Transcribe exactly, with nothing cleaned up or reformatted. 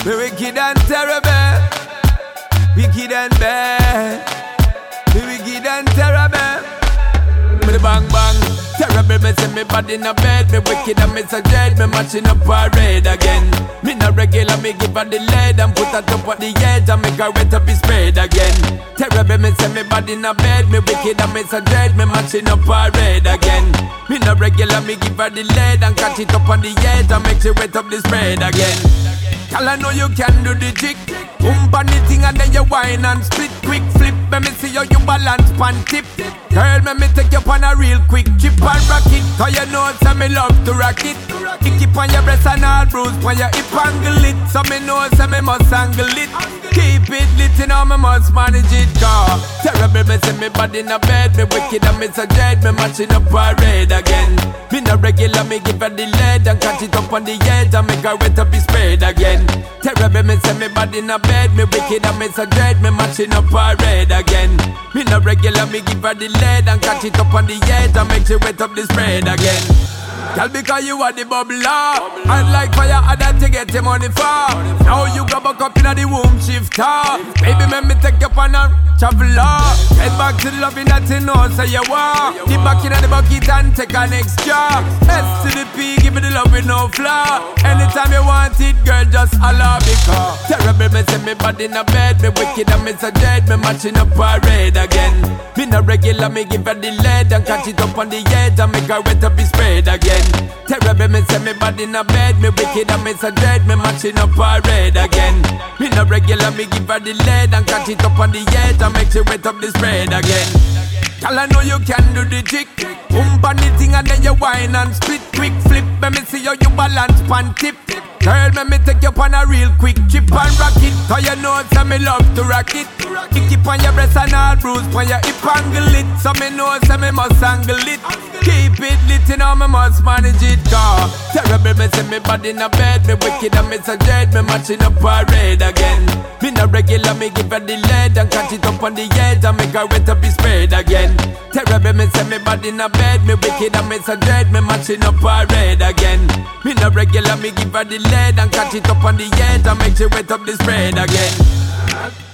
Me wicked and terrible, wicked and bad. Me wicked and terrible. Me the bang bang, terrible. Me say me bad in a bed. Me wicked and me so dread. Me matching up parade again. Me no regular, me give her the lead and put her top at the edge and make her wet up his spread again. Terrible, me say me bad in a bed. Me wicked and me so dread. Me matching up parade again. Me no regular, me give her the lead and catch it up on the edge and make she wet up the spread again. Girl, I know you can do the trick. Ump on the thing and then you whine and split. Quick flip, let me see how you balance pan tip. Girl, let me take you on a real quick trip and rock it. Cause you know say me love to rock it. You keep on your breast and all bruise when you hip angle it. So me know say me must angle it. Keep it lit, you know me must manage it. Cause terrible, me say me bad in a bed. Me wicked and me so dread. Me matching up parade again. Me no regular, me give her the lead and catch it up on the edge and make her wet up his spread again. Terrible, me say me bad in a bed. Me wicked and me so dread. Me matching up parade again. Me no regular, me give her the lead and catch it up on the edge and make she wet up the spread again. Girl, because you are the bubbler, and like fire, I that to get your money for. Now you go back up in the womb shifter. Baby, let me take you on a traveler. Head back to the loving that you know, say you want. Keep back in the bucket and take an extra. S to the P, give me the love with no flaw. Anytime you want it, girl, just holla because terrible, me say me bad in a bed. Me wicked and me so dread. Me matching up parade again. Me no regular, me give her the lead and catch it up on the edge and make her wet up his spread again. Terrible, me say me bad in a bed. Me wicked and me so dread. Me matching up parade again. Me no regular, me give her the lead and catch it up on the edge and make she wet up the spread again. Girl, I know you can do the trick. Ump on the thing and then you whine and split. Quick flip, let me see how you balance pan tip. Girl, let me take you on a real quick trip and rock it. Cause you know say me love to rock it. You keep on your breast and all bruise when you hip angle it. So me know say me must angle it. Keep it lit, you know me must manage it. Cause terrible, me say me bad in a bed. Me wicked and me so dread. Me matching up parade again. Me no regular, me give her the lead and catch it up on the edge and make her wet up his spread again. Terrible, me say me bad in a bed. Me wicked and me so dread. Me matching up parade again. Me no regular, me give her the lead and catch it up on the edge and make she wet up the spread again.